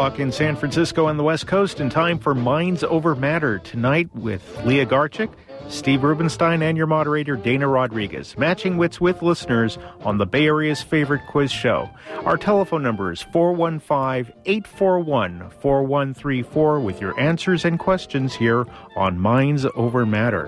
o'clock in San Francisco and the West Coast, and time for Minds Over Matter tonight with Leah Garchik, Steve Rubenstein, and your moderator, Dana Rodriguez, matching wits with listeners on the Bay Area's favorite quiz show. Our telephone number is 415-841-4134 with your answers and questions here on Minds Over Matter.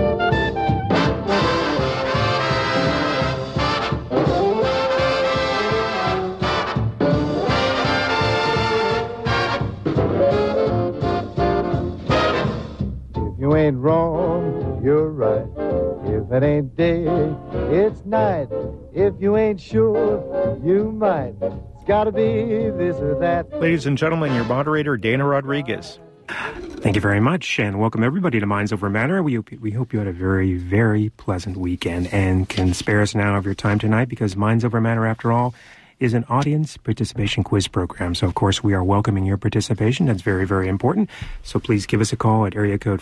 You ain't wrong, you're right. If it ain't day, it's night. If you ain't sure, you might. It's gotta be this or that. Ladies and gentlemen, your moderator, Dana Rodriguez. Thank you very much, and welcome everybody to Minds Over Matter. We hope you had a very, very pleasant weekend and can spare us an hour of your time tonight, because Minds Over Matter, after all, is an audience participation quiz program. So, of course, we are welcoming your participation. That's very, very important. So please give us a call at area code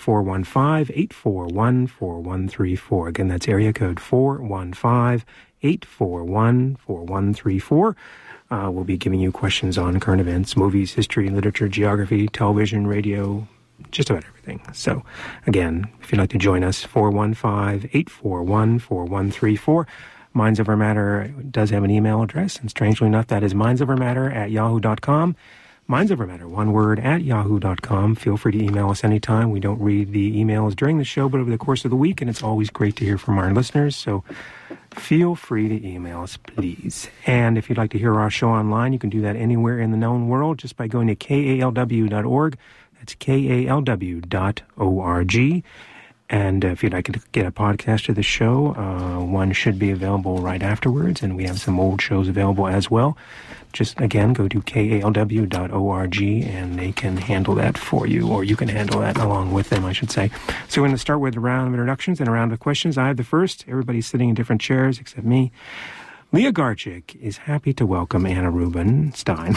415-841-4134. Again, that's area code 415-841-4134. We'll be giving you questions on current events, movies, history, literature, geography, television, radio, just about everything. So, again, if you'd like to join us, 415-841-4134. Minds Over Matter does have an email address, and strangely enough, that is mindsovermatter@yahoo.com. Minds Over Matter, one word, @yahoo.com. Feel free to email us anytime. We don't read the emails during the show, but over the course of the week, and it's always great to hear from our listeners, so feel free to email us, please. And if you'd like to hear our show online, you can do that anywhere in the known world just by going to kalw.org. That's kalw.org. And if you'd like to get a podcast of the show, one should be available right afterwards, and we have some old shows available as well. Just, again, go to kalw.org, and they can handle that for you, or you can handle that along with them, I should say. So we're going to start with a round of introductions and a round of questions. I have the first. Everybody's sitting in different chairs except me. Leah Garchik is happy to welcome Anna Rubenstein.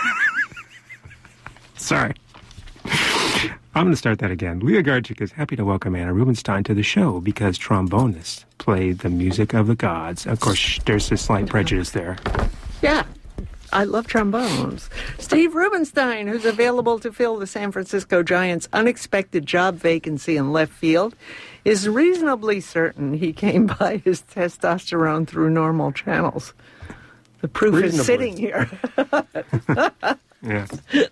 Sorry. I'm going to start that again. Leah Garchik is happy to welcome Anna Rubenstein to the show because trombonists play the music of the gods. Of course, there's a slight prejudice there. Yeah, I love trombones. Steve Rubenstein, who's available to fill the San Francisco Giants' unexpected job vacancy in left field, is reasonably certain he came by his testosterone through normal channels. The proof is sitting here. Yes.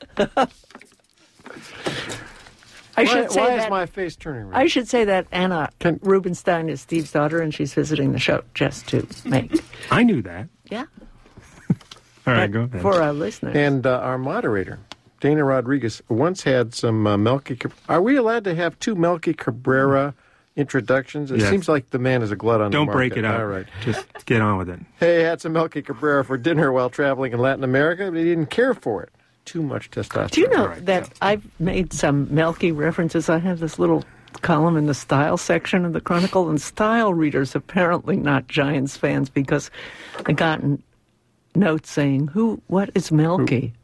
Why is my face turning red? I should say that Anna Rubenstein is Steve's daughter, and she's visiting the show just to make. I knew that. Yeah. All right, go ahead. For our listeners. And our moderator, Dana Rodriguez, once had some Melky. Are we allowed to have two Melky Cabrera introductions? It seems like the man is a glut on the market. Don't break it up. All right. Just get on with it. Hey, I had some Melky Cabrera for dinner while traveling in Latin America, but he didn't care for it. Too much testosterone. Do you know that I've made some Melky references? I have this little column in the style section of the Chronicle, and style readers apparently not Giants fans, because I got notes saying, what is Melky?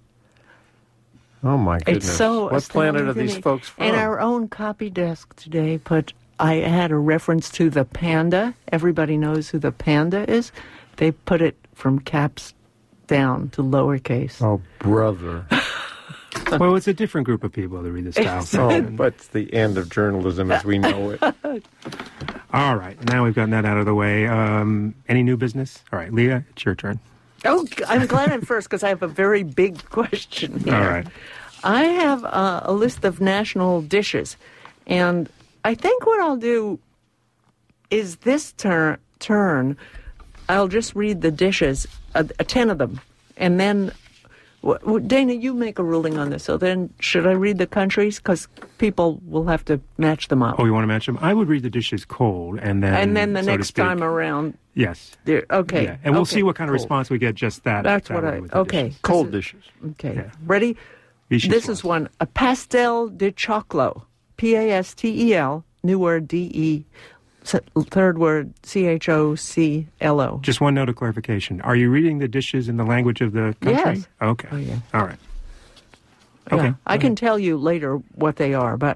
Oh, my goodness. It's so what planet are these folks from? And our own copy desk today I had a reference to the panda. Everybody knows who the panda is. They put it from caps down to lowercase. Oh, brother. Well, it's a different group of people that read the style section. But it's the end of journalism as we know it. All right, now we've gotten that out of the way. Any new business? All right, Leah, it's your turn. Oh, I'm glad I'm first, because I have a very big question here. All right. I have a list of national dishes, and I think what I'll do is this turn, I'll just read the dishes, 10 of them, and then, Dana, you make a ruling on this. So then, should I read the countries? Because people will have to match them up. Oh, you want to match them? I would read the dishes cold, and then the next time around. Yes. Okay. Yeah. And we'll see what kind of response we get. Just that. That's that what dishes. Cold dishes. Okay. Yeah. Ready? This is one. A pastel de choclo. Pastel. New word D-E. Third word, C-H-O-C-L-O. Just one note of clarification. Are you reading the dishes in the language of the country? Yes. Okay. Oh, yeah. All right. Yeah. Okay. I can tell you later what they are, but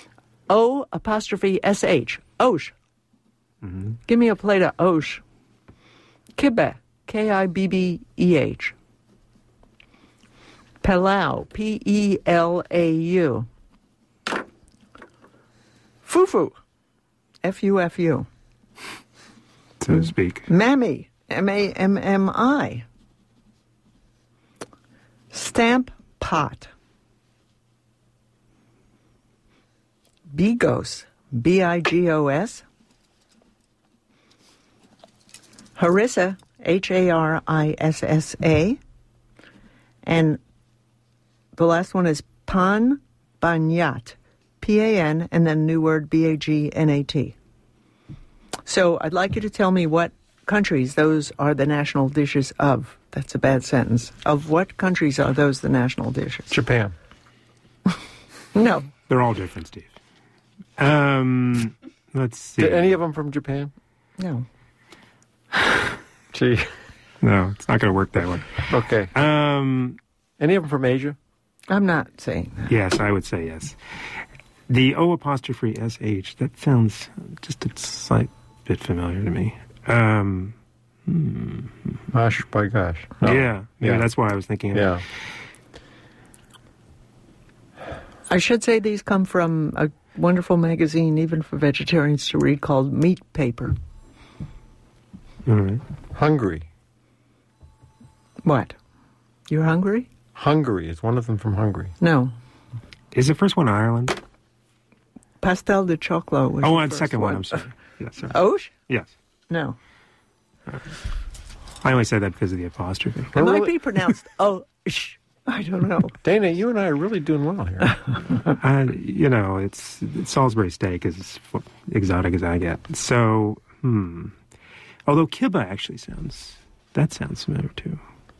O''S-H. Osh. Mm-hmm. Give me a plate of osh. Kibbe. K-I-B-B-E-H. Pelau, P-E-L-A-U. Fufu, F-U-F-U. So to speak. Mammy, M-A-M-M-I. Stamp pot. Bigos, B-I-G-O-S. Harissa, H-A-R-I-S-S-A. And the last one is Pan Banyat, P-A-N, and then new word B-A-G-N-A-T. So I'd like you to tell me what countries those are the national dishes of. That's a bad sentence. Of what countries are those the national dishes? Japan. No. They're all different, Steve. Let's see. Did any of them from Japan? No. Gee. No, it's not going to work that way. Okay. Any of them from Asia? I'm not saying that. Yes, I would say yes. The O apostrophe S-H, that sounds just a slight bit familiar to me. Gosh, by gosh. No. Yeah, maybe that's why I was thinking of Yeah. I should say these come from a wonderful magazine, even for vegetarians to read, called Meat Paper. All right. Hungary. What? You're hungry? Hungary is one of them from Hungary. No. Is the first one Ireland? Pastel de Choclo was Oh, the and first second one, I'm sorry. Yes, sir. Osh? Yes. No. I only said that because of the apostrophe. It might be pronounced Osh. I don't know. Dana, you and I are really doing well here. It's Salisbury steak is as exotic as I get. So, although kibbeh actually sounds familiar too.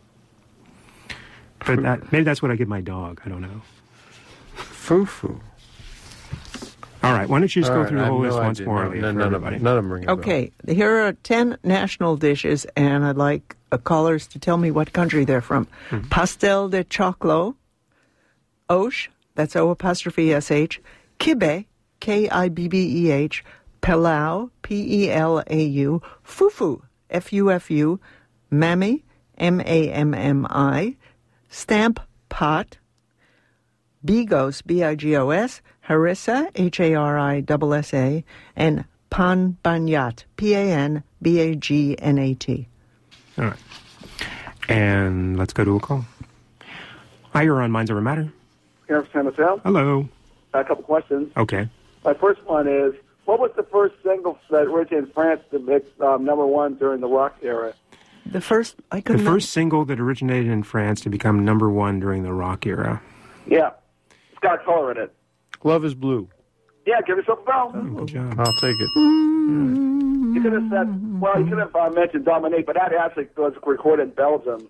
But maybe that's what I give my dog. I don't know. Fufu. All right, why don't you just go through the whole I have list no once idea. more, No, Leah, none for of everybody. them ring a bell. Okay, here are 10 national dishes, and I'd like callers to tell me what country they're from. Pastel de Choclo, Osh, that's O apostrophe S-H, Kibbeh, K-I-B-B-E-H, Pelau, P-E-L-A-U, Fufu, F-U-F-U, Mammy, M-A-M-M-I, Stamp Pot, Bigos, B-I-G-O-S, Harissa, H-A-R-I-S-S-A, and Pan Banyat, P-A-N-B-A-G-N-A-T. All right. And let's go to a call. Hi, you're on Minds Over Matter. Here from San Mateo. Hello. A couple questions. Okay. My first one is, what was the first single that originated in France to make number one during the rock era? The first single that originated in France to become number one during the rock era. Yeah. It's got a color in it. Love is Blue. Yeah, give yourself a bell. Oh, good job. I'll take it. You could have said, you could have mentioned Dominique, but that actually was recorded in Belgium.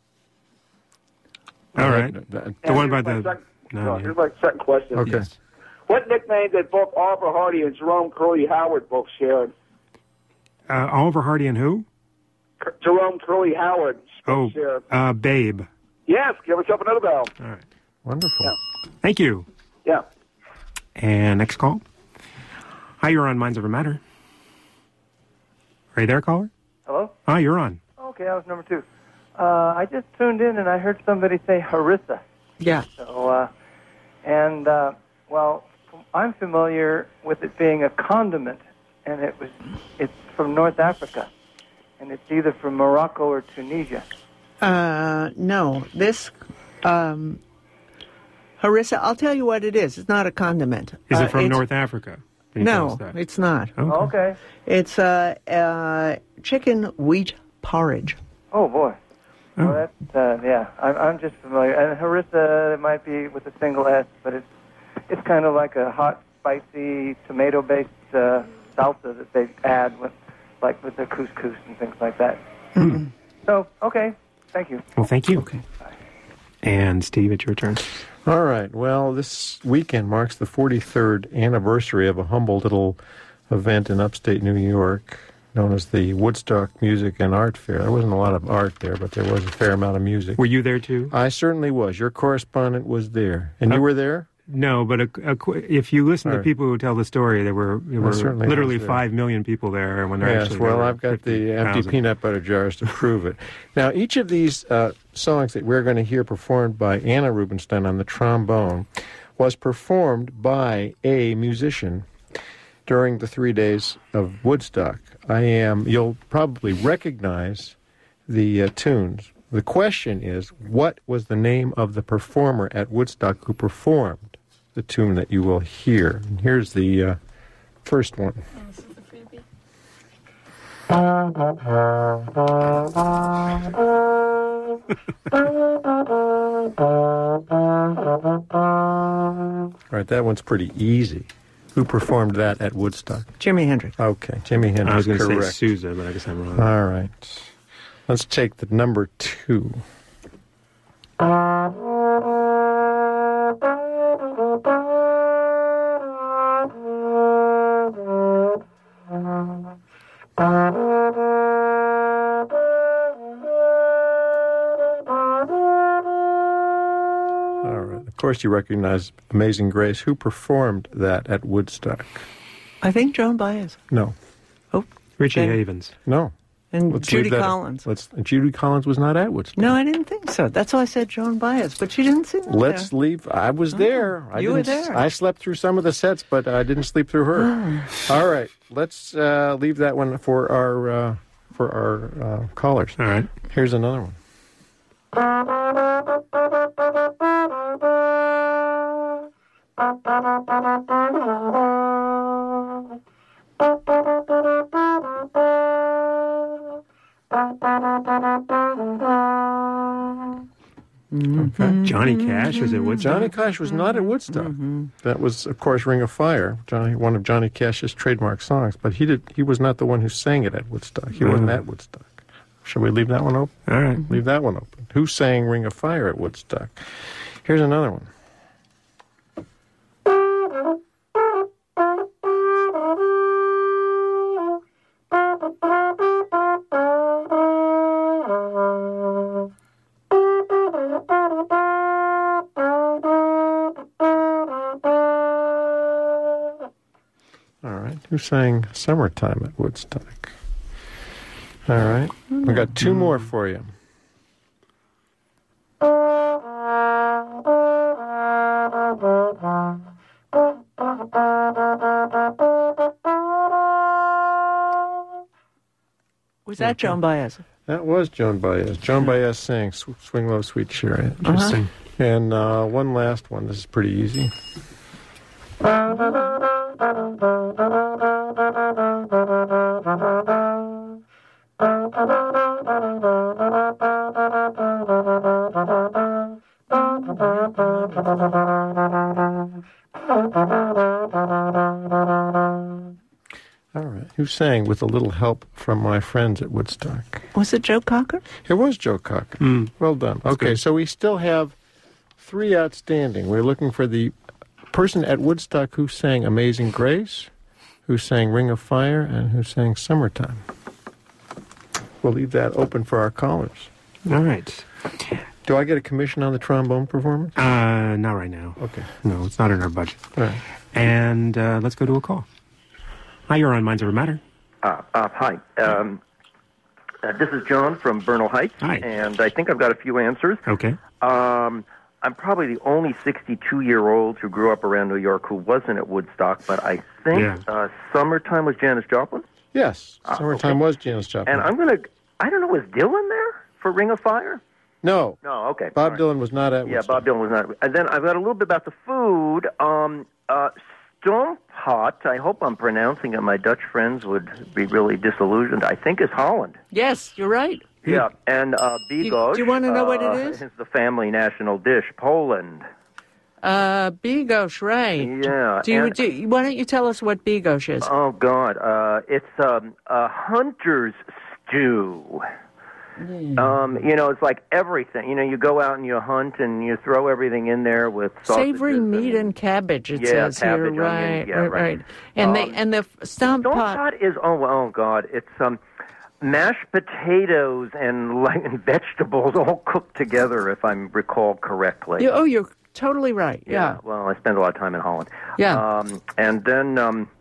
All right. That- The one by Here's my the... second- here's my second question. Okay. Yes. What nickname did both Oliver Hardy and Jerome Curly Howard both share? Oliver Hardy and who? Jerome Curly Howard Oh, share. Babe. Yes, give yourself another bell. All right. Wonderful. Yeah. Thank you. Yeah. And next call. Hi, you're on Minds Over Matter. Are you there, caller? Hello? Hi, you're on. Okay, I was number 2. I just tuned in and I heard somebody say harissa. Yeah. So, I'm familiar with it being a condiment, and it's from North Africa, and it's either from Morocco or Tunisia. No. This, harissa, I'll tell you what it is. It's not a condiment. Is it from it's- North Africa? Can you tell No, us that? it's not. Okay. It's chicken wheat porridge. Oh, boy. Oh. Well, that's, I'm just familiar. And harissa, it might be with a single S, but it's kind of like a hot, spicy, tomato-based salsa that they add with their couscous and things like that. Mm-hmm. So, okay. Thank you. Well, thank you. Okay. And Steve, it's your turn. All right. Well, this weekend marks the 43rd anniversary of a humble little event in upstate New York known as the Woodstock Music and Art Fair. There wasn't a lot of art there, but there was a fair amount of music. Were you there too? I certainly was. Your correspondent was there. And you were there? No, but if you listen to Right. people who tell the story, there were certainly literally was there. 5 million people there when there Yes, actually well, there were I've got the empty 50,000. peanut butter jars to prove it. Now, each of these songs that we're going to hear performed by Anna Rubinstein on the trombone was performed by a musician during the 3 days of Woodstock. You'll probably recognize the tunes. The question is, what was the name of the performer at Woodstock who performed the tune that you will hear? And here's the first one. All right, that one's pretty easy. Who performed that at Woodstock? Jimi Hendrix. Okay, Jimi Hendrix. I was going to say correct. Sousa, but I guess I'm wrong. All right. Let's take the number 2. All right. Of course, you recognize Amazing Grace. Who performed that at Woodstock? I think Joan Baez. No. Oh, Richie okay. Havens. No. And Let's Judy leave that- Collins. Judy Collins was not at Woodstock. No, I didn't think so. That's why I said Joan Baez, but she didn't sing that Let's there. leave. I was there. you were there. I slept through some of the sets, but I didn't sleep through her. All right. Let's leave that one for our callers. All right. Here's another one. Johnny Cash was at Woodstock. Johnny Cash was not at Woodstock. That was, of course, Ring of Fire, one of Johnny Cash's trademark songs. But he was not the one who sang it at Woodstock. He wasn't at Woodstock. Shall we leave that one open? All right. Leave that one open. Who sang Ring of Fire at Woodstock? Here's another one. All right. Who sang Summertime at Woodstock? All right. We got 2 more for you. Was that Joan Baez? That was Joan Baez. Joan Baez sang Swing Low, Sweet Chariot. Interesting. And one last one. This is pretty easy. All right. Who sang With a Little Help from My Friends at Woodstock? Was it Joe Cocker? It was Joe Cocker. Well done. Okay, good. so we still have 3 outstanding. We're looking for the person at Woodstock who sang Amazing Grace, who sang Ring of Fire, and who sang Summertime. We'll leave that open for our callers. All right. Do I get a commission on the trombone performance? Not right now. Okay. No, it's not in our budget. All right. And let's go to a call. Hi, you're on Minds Over Matter. Hi. This is John from Bernal Heights. Hi. And I think I've got a few answers. Okay. I'm probably the only 62-year-old who grew up around New York who wasn't at Woodstock, but I think Summertime was Janis Joplin. Yes, Summertime was Janis Joplin. And I don't know, was Dylan there for Ring of Fire? No. No, okay. Bob All right. Dylan was not at Yeah, Woodstock. Bob Dylan was not. And then I've got a little bit about the food. Stomppot, I hope I'm pronouncing it. My Dutch friends would be really disillusioned. I think is Holland. Yes, you're right. Yeah, and bigos. Do you want to know what it is? It's the family national dish, Poland. Bigos, right. Yeah. Why don't you tell us what bigos is? Oh, God. It's a hunter's stew. It's like everything. You go out and you hunt and you throw everything in there with sausages. Savory meat and cabbage, it says cabbage, here. onion, Right. And the stomp pot. Stomppot is, oh, God, it's mashed potatoes and vegetables all cooked together, if I recall correctly. You're totally right. Yeah. Well, I spend a lot of time in Holland. Yeah. And then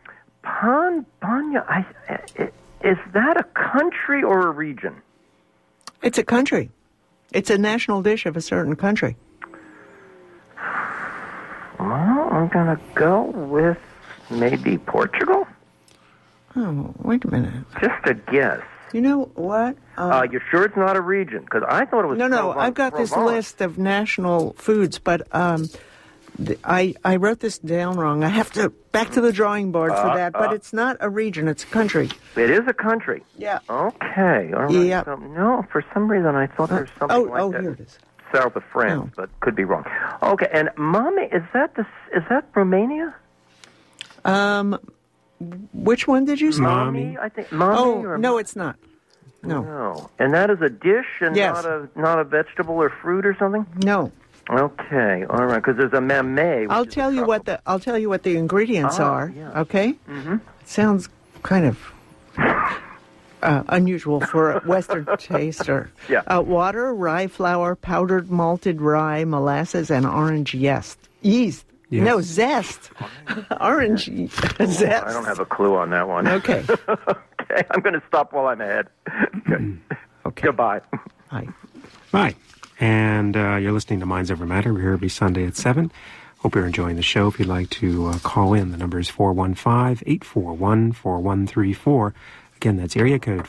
Banya, is that a country or a region? It's a country. It's a national dish of a certain country. Well, I'm going to go with maybe Portugal. Oh, wait a minute. Just a guess. You know what? You're sure it's not a region? Because I thought it was. No. I've got this list of national foods, but I wrote this down wrong. I have to back to the drawing board for that. But it's not a region; it's a country. It is a country. Yeah. Okay. All right. Yeah. So, no, for some reason I thought there was something like that. Here it is. South of France, but could be wrong. Okay. And Mami, is that Romania? Which one did you say? Mami, I think. Mami or no, it's not. No. And that is a dish and Yes. not a vegetable or fruit or something? No. Okay. All right, because there's a mamey. I'll tell you what the ingredients are. Yeah. Okay? Mm-hmm. It sounds kind of unusual for a Western taste. Water, rye flour, powdered malted rye, molasses, and orange yeast. Yeast. Yes. No, zest. Orange zest. I don't have a clue on that one. Okay. Okay, I'm going to stop while I'm ahead. Okay. Goodbye. Bye. Bye. And you're listening to Minds Over Matter. We're here every Sunday at 7. Hope you're enjoying the show. If you'd like to call in, the number is 415-841-4134. Again, that's area code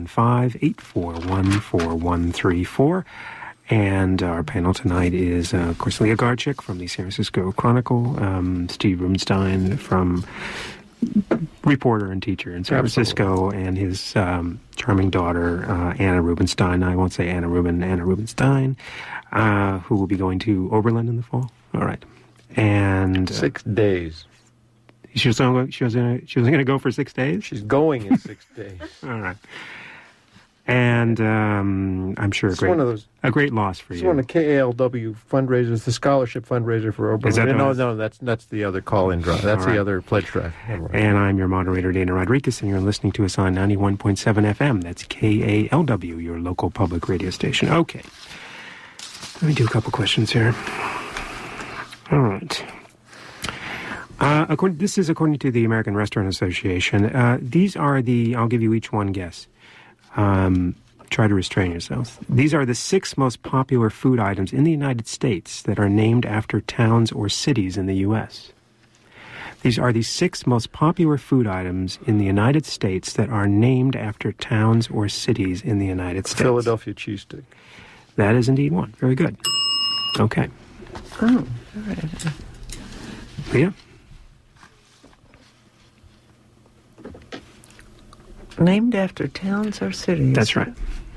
415-841-4134. And our panel tonight is, of course, Leah Garchik from the San Francisco Chronicle, Steve Rubenstein from reporter and teacher in San Francisco, and his charming daughter, Anna Rubenstein. I won't say Anna Rubenstein, who will be going to Oberlin in the fall. All right. And 6 days. She was going to go for 6 days? She's going in 6 days. All right. And I'm sure a great loss for you. It's one of the KALW fundraisers, the scholarship fundraiser for Oberlin. Is that no, that's the other call-in drive. That's the other pledge drive. And I'm your moderator, Dana Rodriguez, and you're listening to us on 91.7 FM. That's KALW, your local public radio station. Okay. Let me do a couple questions here. All right. This is according to the American Restaurant Association. These are I'll give you each one guess. Try to restrain yourselves. These are the 6 most popular food items in the United States that are named after towns or cities in the U.S. These are the 6 most popular food items in the United States that are named after towns or cities in the United States. Philadelphia cheesesteak. That is indeed one. Very good. Okay. Oh, all right. Leah? Named after towns or cities. That's right.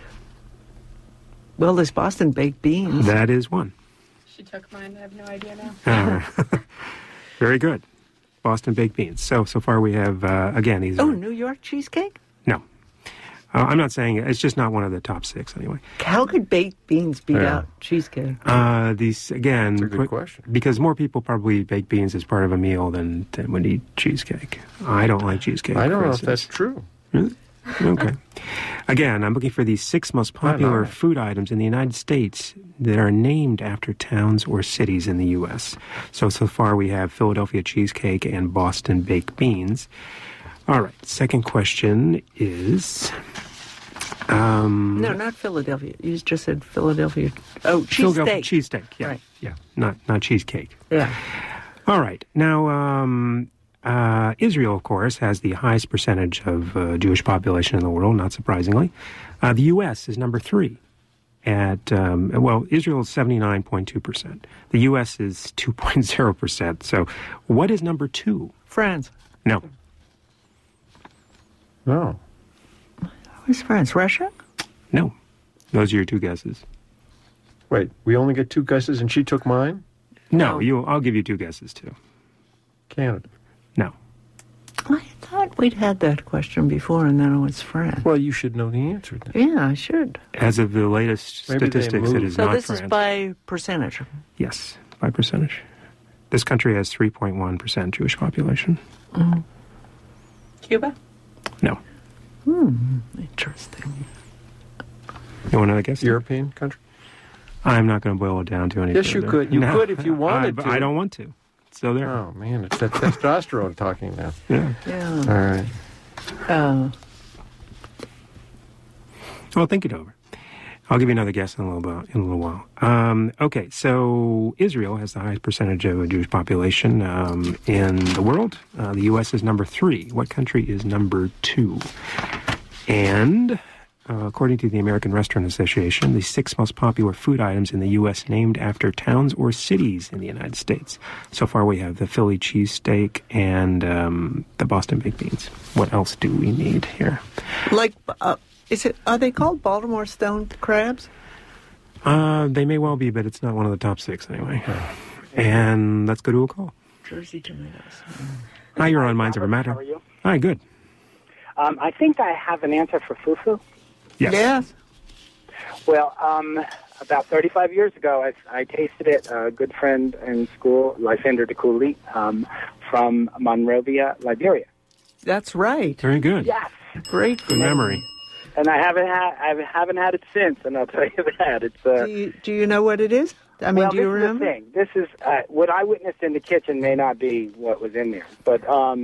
Well, there's Boston baked beans. That is one. She took mine. I have no idea now. Very good. Boston baked beans. So far we have, again, these are... New York cheesecake? No. I'm not saying it. It's just not one of the top 6 anyway. How could baked beans beat out cheesecake? These, again... That's a good question. Because more people probably bake beans as part of a meal than would eat cheesecake. I don't like cheesecake. I don't know if that's true. Really? Okay. Again, I'm looking for the 6 most popular food items in the United States that are named after towns or cities in the U.S. So far we have Philadelphia cheesecake and Boston baked beans. All right. Second question is... no, not Philadelphia. You just said Philadelphia. Oh, cheesesteak. Cheesesteak, yeah. Right. Yeah, not cheesecake. Yeah. All right. Now... Israel, of course, has the highest percentage of Jewish population in the world, not surprisingly. The U.S. is number 3 at, Israel is 79.2%. The U.S. is 2.0%. So what is number 2? France. No. No. Who's France? Russia? No. Those are your 2 guesses. Wait, we only get 2 guesses and she took mine? No, I'll give you 2 guesses, too. Canada. No. I thought we'd had that question before, and then it was France. Well, you should know the answer then. Yeah, I should. As of the latest statistics, it is so not this France. is by percentage? Yes, by percentage. This country has 3.1% Jewish population. Mm-hmm. Cuba? No. Interesting. You want another guess? European country? I'm not going to boil it down to anything. Yes, you could. You could if you wanted to. I don't want to. So there. Oh, man, it's that testosterone talking now. Yeah. All right. Well, think it over. I'll give you another guess in a little while. Okay, so Israel has the highest percentage of a Jewish population in the world. The U.S. is number 3. What country is number 2? And according to the American Restaurant Association, the 6 most popular food items in the U.S. named after towns or cities in the United States. So far, we have the Philly cheesesteak and the Boston baked beans. What else do we need here? Are they called Baltimore stone crabs? They may well be, but it's not one of the top 6 anyway. And let's go to a call. Jersey tomatoes. Hi, you're on Minds Over Matter. How are you? Hi, good. I think I have an answer for fufu. Yes. Well, about 35 years ago, I tasted it. A good friend in school, Lysander de Cooley, from Monrovia, Liberia. That's right. Very good. Yes. Great Good memory. And I haven't had it since, and I'll tell you that it's. Do you know what it is? I mean, do you remember? This is the thing. This is what I witnessed in the kitchen. May not be what was in there, but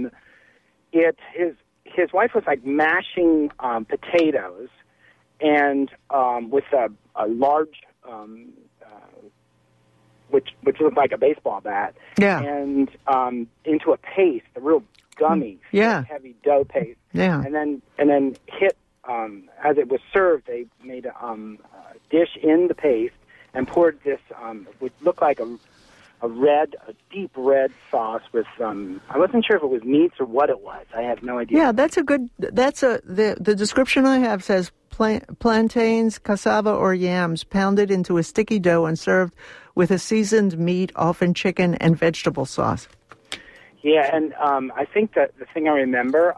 his wife was like mashing potatoes, and with a large, which looked like a baseball bat, and into a paste, a real gummy, heavy dough paste, and then hit. As it was served, they made a dish in the paste and poured this, which looked like a deep red sauce with I wasn't sure if it was meats or what it was. I have no idea. Yeah, the description I have says plantains, cassava, or yams pounded into a sticky dough and served with a seasoned meat, often chicken, and vegetable sauce. Yeah, and I think that the thing I remember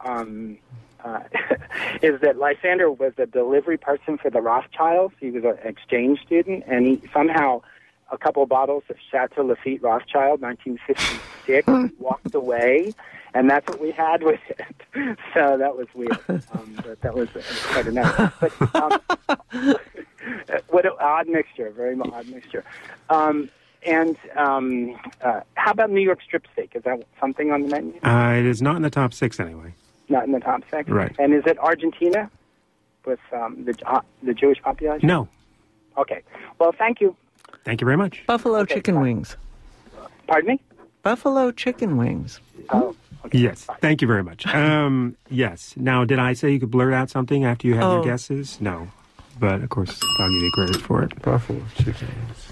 is that Lysander was a delivery person for the Rothschilds. He was an exchange student, and he somehow, a couple of bottles of Chateau Lafite Rothschild, 1956, walked away, and that's what we had with it. So that was weird. But that was quite enough. But what an odd mixture, very odd mixture. And how about New York strip steak? Is that something on the menu? It is not in the top 6 anyway. Not in the top 6? Right. And is it Argentina with the Jewish population? No. Okay. Well, thank you. Thank you very much. Buffalo chicken wings. Pardon me? Buffalo chicken wings. Oh. Okay. Yes. Thank you very much. Yes. Now, did I say you could blurt out something after you had your guesses? No. But, of course, I'll give you credit for it. Buffalo chicken wings.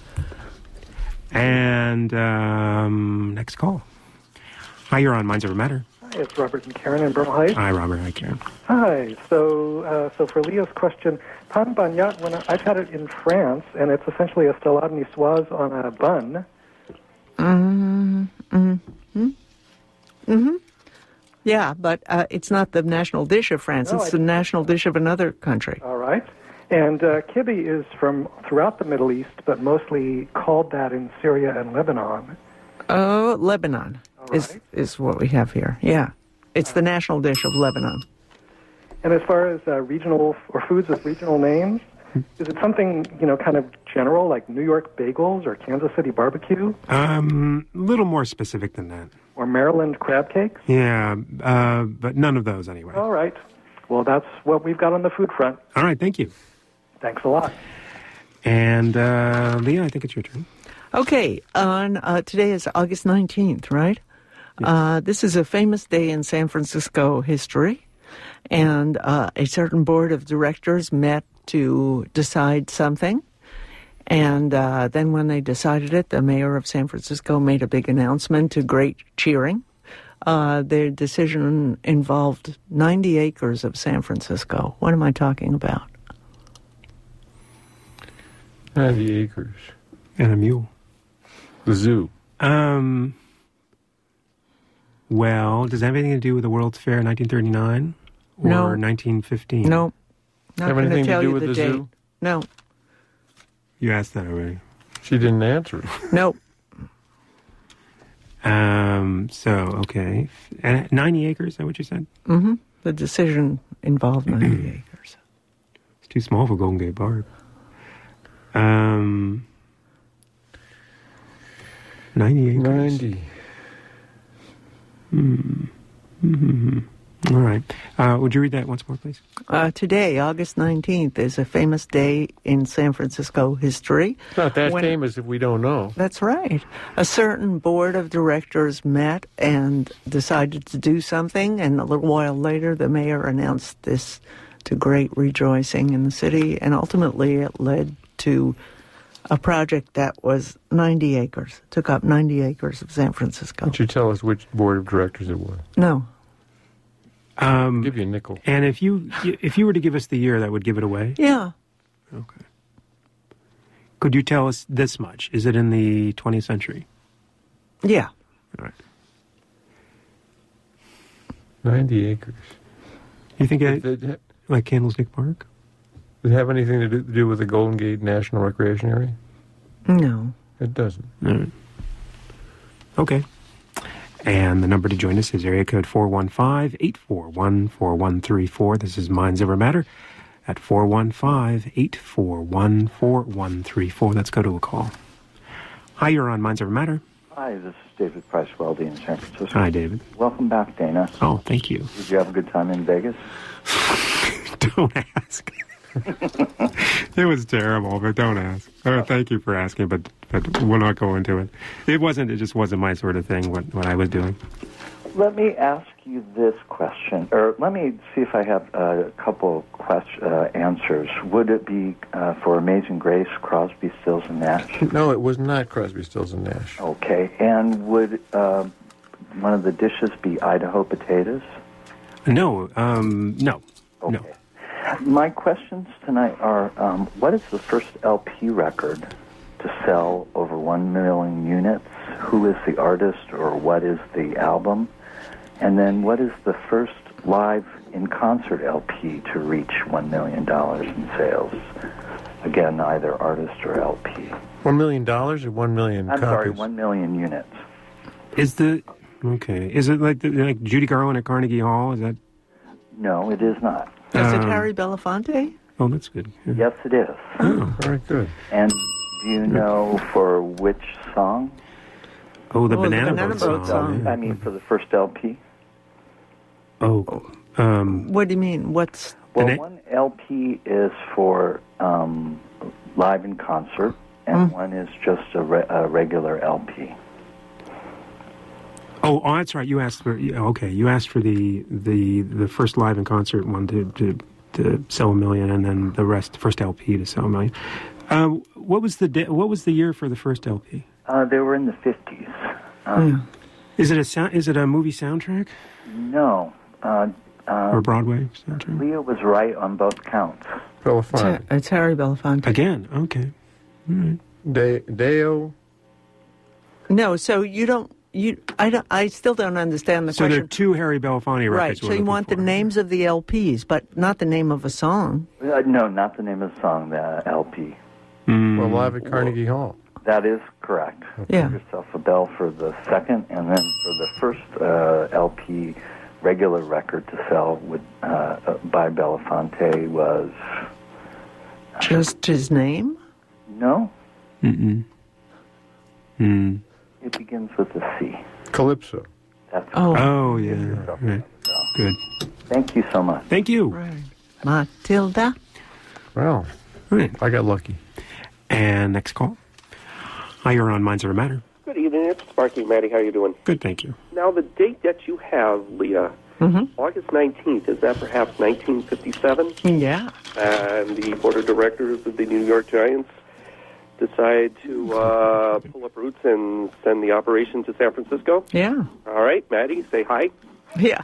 And next call. Hi, you're on Minds Over Matter. Hi, it's Robert and Karen in Bernal Heights. Hi, Robert. Hi, Karen. Hi. So for Leo's question, pain bagnat, I've had it in France, and it's essentially a salade niçoise on a bun. Yeah, but it's not the national dish of France. It's the national dish of another country. All right. And kibbeh is from throughout the Middle East, but mostly called that in Syria and Lebanon. Oh, Lebanon is what we have here. Yeah. It's the national dish of Lebanon. And as far as regional or foods with regional names, is it something, kind of general, like New York bagels or Kansas City barbecue? A little more specific than that. Or Maryland crab cakes? Yeah, but none of those anyway. All right. Well, that's what we've got on the food front. All right, thank you. Thanks a lot. And Leah, I think it's your turn. Okay, today is August 19th, right? Yes. This is a famous day in San Francisco history, and a certain board of directors met to decide something. And then when they decided it, the mayor of San Francisco made a big announcement to great cheering. Their decision involved 90 acres of San Francisco. What am I talking about? 90 acres. And a mule. The zoo. Well, does that have anything to do with the World's Fair in 1939? Or No. 1915? No. Not Have going to anything to tell do you with the the date. zoo? No. You asked that already. She didn't answer it. No. Okay. And 90 acres, is that what you said? Mm-hmm. The decision involved 90 acres. It's too small for Golden Gate Park. 90 acres. 90. All right. Would you read that once more, please? Today, August 19th, is a famous day in San Francisco history. It's not that famous if we don't know. That's right. A certain board of directors met and decided to do something, and a little while later, the mayor announced this to great rejoicing in the city, and ultimately it led to a project that was 90 acres, took up 90 acres of San Francisco. Would you tell us which board of directors it was? No. I'll give you a nickel. And if you were to give us the year, that would give it away? Yeah. Okay. Could you tell us this much? Is it in the 20th century? Yeah. All right. 90 acres. You think like Candlestick Park? Does it have anything to do with the Golden Gate National Recreation Area? No. It doesn't. All right. Okay. And the number to join us is area code 415-841-4134. This is Minds Over Matter at 415-841-4134. Let's go to a call. Hi, you're on Minds Over Matter. Hi, this is David Price Weldy in San Francisco. Hi, David. Welcome back, Dana. Oh, thank you. Did you have a good time in Vegas? Don't ask. It was terrible, but don't ask. Thank you for asking, but we'll not go into it. It just wasn't my sort of thing, what I was doing. Let me ask you this question, or let me see if I have a couple answers. Would it be for Amazing Grace, Crosby, Stills, and Nash? No, it was not Crosby, Stills, and Nash. Okay, and would one of the dishes be Idaho potatoes? No, no. Okay. No. My questions tonight are, what is the first LP record to sell over 1 million units? Who is the artist, or what is the album? And then what is the first live in-concert LP to reach $1 million in sales? Again, either artist or LP. $1 million or 1 million I'm copies? sorry, 1 million units. Is it like Judy Garland at Carnegie Hall? Is that? No, it is not. Is it Harry Belafonte? Oh, that's good. Yeah. Yes, it is. Oh, very good. And do you know for which song? Oh, the Banana Boat song. I mean, for the first LP. Oh. What do you mean? What's... Well, one LP is for live in concert, and one is just a regular LP. Oh, that's right. You asked for You asked for the first live in concert one to sell 1 million, and then the first LP to sell 1 million. What was the year for the first LP? They were in the 50s. Is it a movie soundtrack? No. Or Broadway soundtrack? Leah was right on both counts. Belafonte. It's Harry Belafonte. Again, okay. All right. Deo? No, so you don't... I still don't understand the question. So there are two Harry Belafonte records. Right, so you want the names of the LPs, but not the name of a song. No, not the name of the song, the LP. Well, live at Carnegie Hall. That is correct. Okay. Yeah. Give yourself a bell for the second, and then for the first LP regular record to sell by Belafonte was... Just his name? No. Mm-mm. Mm. It begins with a C. Calypso. That's Oh, yeah. Right. Good. Thank you so much. Thank you. Right. Matilda. Well, I got lucky. And next call. Hi, you're on Minds Over Matter. Good evening. It's Sparky. Maddie, how you doing? Good, thank you. Now, the date that you have, Leah, August 19th, is that perhaps 1957? Yeah. And the board of directors of the New York Giants decide to pull up roots and send the operation to San Francisco? Yeah. All right, Maddie, say hi. Yeah.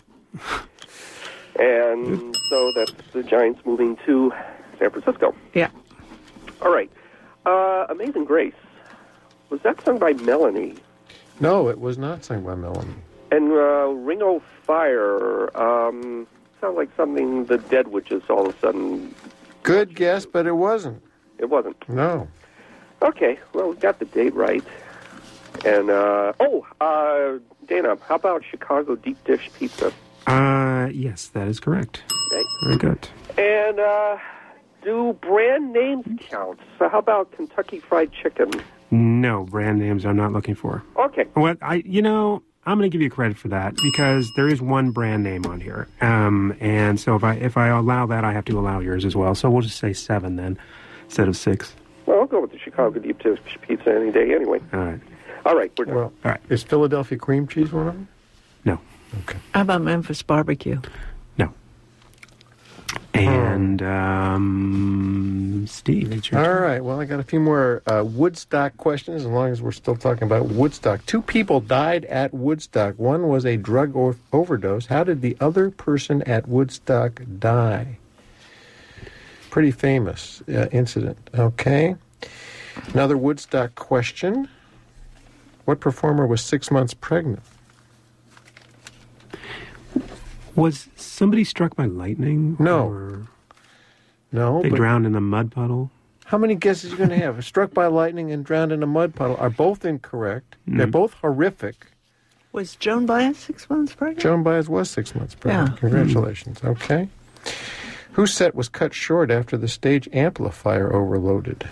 And so that's the Giants moving to San Francisco. Yeah. All right. Amazing Grace. Was that sung by Melanie? No, it was not sung by Melanie. And Ring o' Fire sounds like something the Dead would just all of a sudden... Good guess, but it wasn't. It wasn't? No. Okay, well, we got the date right. And, Dana, how about Chicago Deep Dish Pizza? Yes, that is correct. Okay. Very good. And do brand names count? So how about Kentucky Fried Chicken? No, brand names I'm not looking for. Okay. What I'm going to give you credit for that because there is one brand name on here, and so if I allow that, I have to allow yours as well. So we'll just say 7 then, instead of 6. Well, I'll go with the Chicago Deep Dish Pizza any day anyway. All right. All right, we're done. Well, all right. Is Philadelphia cream cheese one of them? No. Okay. How about Memphis barbecue? No. And Steve, it's your turn. All right. Well, I got a few more Woodstock questions, as long as we're still talking about Woodstock. 2 people died at Woodstock. One was a drug overdose. How did the other person at Woodstock die? Pretty famous incident. Okay. Another Woodstock question. What performer was 6 months pregnant? Was somebody struck by lightning? No. Or no. They drowned in a mud puddle? How many guesses are you going to have? Struck by lightning and drowned in a mud puddle are both incorrect. They're both horrific. Was Joan Baez 6 months pregnant? Joan Baez was 6 months pregnant. Yeah. Congratulations. Okay. Whose set was cut short after the stage amplifier overloaded?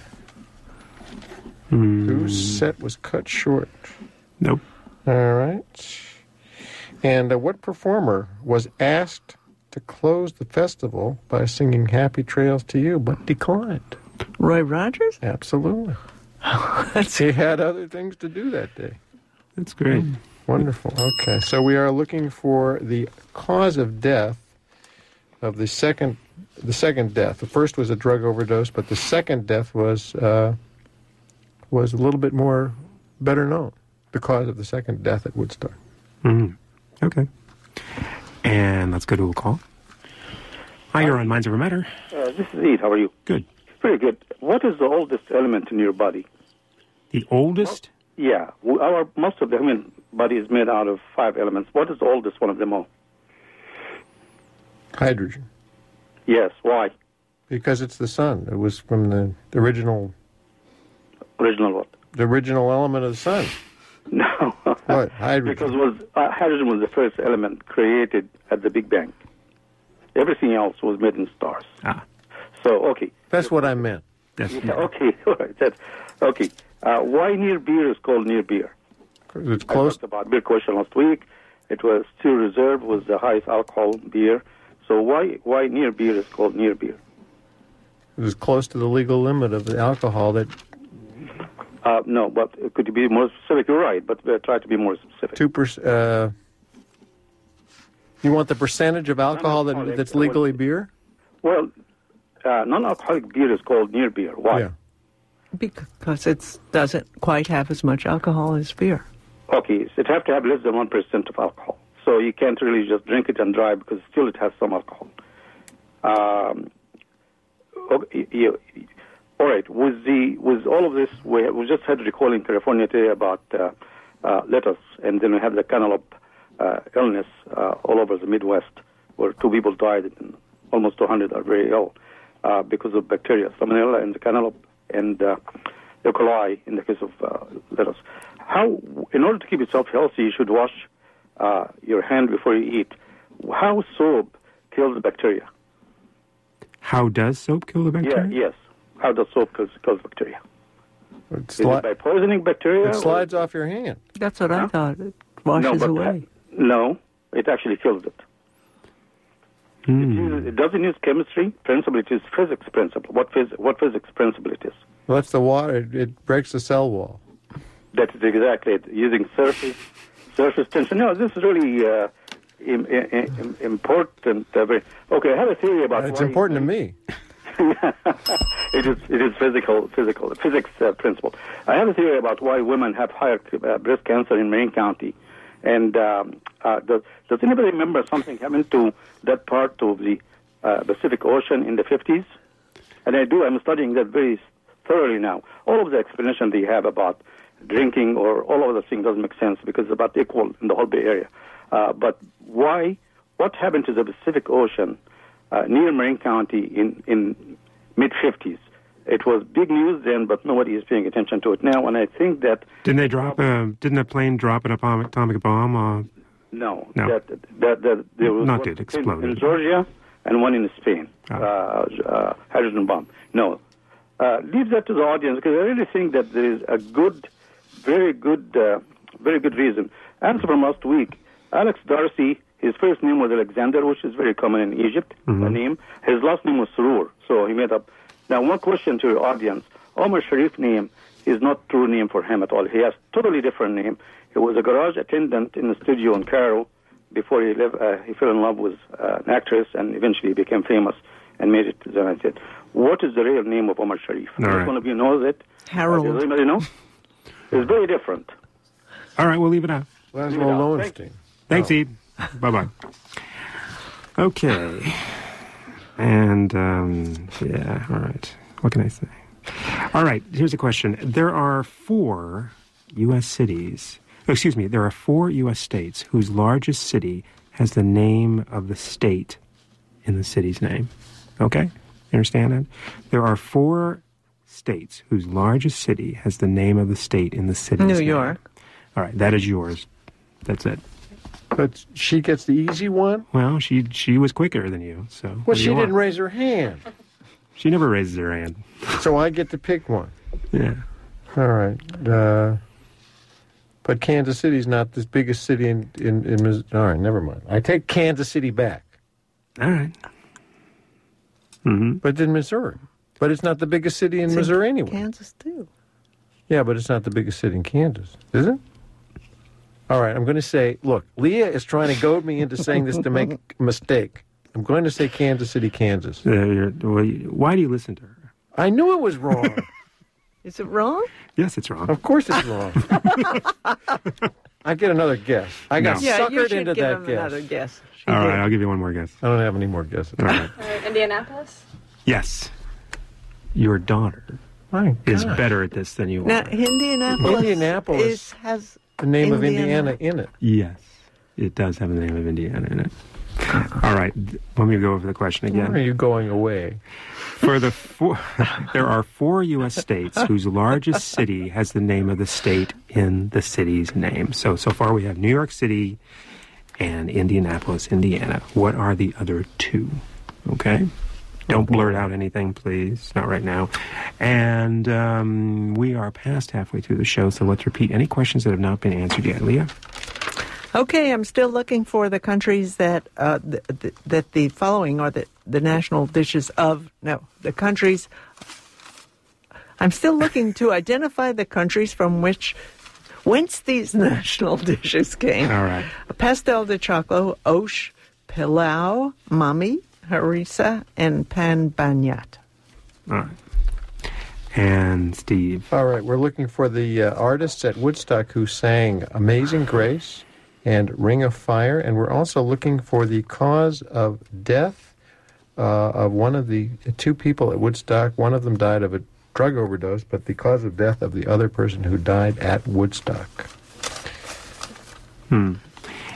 Whose set was cut short? Nope. All right. And what performer was asked to close the festival by singing Happy Trails to You, but declined? Roy Rogers? Absolutely. He had other things to do that day. That's great. Wonderful. Okay, so we are looking for the cause of death of the second death. The first was a drug overdose, but the second death was a little bit more better known. The cause of the second death at Woodstock. Mm-hmm. Okay. And let's go to a call. Hi, you're on Minds Over Matter. This is Ed. How are you? Good. Very good. What is the oldest element in your body? The oldest? Yeah. Most of the human body is made out of 5 elements. What is the oldest one of them all? Hydrogen. Yes. Why? Because it's the sun. It was from the original... Original what? The original element of the sun. No. What? Hydrogen. Because hydrogen was the first element created at the Big Bang. Everything else was made in stars. Ah. So, okay. That's what I meant. Yes. Yeah, okay. All right. Okay. Why near beer is called near beer? It's close. I talked about beer question last week. It was Steel Reserve was the highest alcohol beer. So why near beer is called near beer? It was close to the legal limit of the alcohol that... No, but could you be more specific? You're right, but try to be more specific. 2%. You want the percentage of alcohol that's legally beer? Well, non-alcoholic beer is called near beer. Why? Yeah. Because it doesn't quite have as much alcohol as beer. Okay, so it have to have less than 1% of alcohol. So you can't really just drink it and drive because still it has some alcohol. All right. With all of this, we just had a recall in California today about lettuce, and then we had the cantaloupe illness all over the Midwest, where 2 people died and almost 200 are very ill because of bacteria, Salmonella in the cantaloupe and E. coli in the case of lettuce. In order to keep yourself healthy, you should wash your hand before you eat. How soap kills the bacteria? How does soap kill the bacteria? Yes. How does soap kill bacteria? Is it by poisoning bacteria? It slides off your hand. That's what I thought. It washes away. No, it actually kills it. It doesn't use chemistry principle, it is physics principle. What physics principle it is? Well, that's the water. It breaks the cell wall. That is exactly it. Using surface tension. No, this is really important. Okay, I have a theory about it's important to me. It is physics principle. I have a theory about why women have higher breast cancer in Marin County. And does anybody remember something happened to that part of the Pacific Ocean in the 50s? And I do. I'm studying that very thoroughly now. All of the explanation they have about drinking or all of the things doesn't make sense because it's about equal in the whole Bay Area. But why? What happened to the Pacific Ocean near Marin County in mid-50s? It was big news then, but nobody is paying attention to it now. And I think that didn't a plane drop an atomic bomb? No. No. That there was not it exploded in Georgia, and one in Spain, hydrogen bomb. No. Leave that to the audience, because I really think that there is a very good reason. Answer from last week, Alex Darcy, his first name was Alexander, which is very common in Egypt, a name. His last name was Surur, so he made up. Now, one question to your audience. Omar Sharif name is not true name for him at all. He has totally different name. He was a garage attendant in the studio in Cairo before he fell in love with an actress and eventually became famous and made it to the United States. What is the real name of Omar Sharif? Right. One of you knows it. Harold. Does anybody know? It's very different. All right, we'll leave it out. Laszlo Lowenstein. Thanks, Eve. Bye-bye. Okay. And, yeah, all right. What can I say? All right, here's a question. There are 4 U.S. cities, there are 4 U.S. states whose largest city has the name of the state in the city's name. Okay? You understand that? There are 4 states whose largest city has the name of the state in the city's name. New York. All right, that is yours. That's it. But she gets the easy one? Well, she was quicker than you, so... Well, she didn't raise her hand. She never raises her hand. So I get to pick one. Yeah. All right. But Kansas City's not the biggest city in Missouri. All right, never mind. I take Kansas City back. All right. Mm-hmm. But it's in Missouri. But it's not the biggest city in Missouri anyway. Kansas, too. Yeah, but it's not the biggest city in Kansas, is it? All right, I'm going to say, look, Leah is trying to goad me into saying this to make a mistake. I'm going to say Kansas City, Kansas. Why do you listen to her? I knew it was wrong. Is it wrong? Yes, it's wrong. Of course it's wrong. I get another guess. I got suckered into that guess. Another guess. All right, I'll give you one more guess. I don't have any more guesses. All right. Indianapolis? Yes. Your daughter is better at this than you now, are. Indianapolis has the name of Indiana in it. Yes, it does have the name of Indiana in it. All right, let me go over the question again. Where are you going away? There are 4 U.S. states whose largest city has the name of the state in the city's name. So far we have New York City and Indianapolis, Indiana. What are the other 2? Okay? Don't blurt out anything, please. Not right now. And we are past halfway through the show, so let's repeat any questions that have not been answered yet. Leah? Okay, I'm still looking for the countries that the following are the national dishes of... No, the countries... I'm still looking to identify the countries from whence these national dishes came. All right. Pastel de choclo, osh, pilau, mami, harissa, and pan banyat. All right. And Steve? All right, we're looking for the artists at Woodstock who sang Amazing Grace and Ring of Fire, and we're also looking for the cause of death of one of the 2 people at Woodstock. One of them died of a drug overdose, but the cause of death of the other person who died at Woodstock. And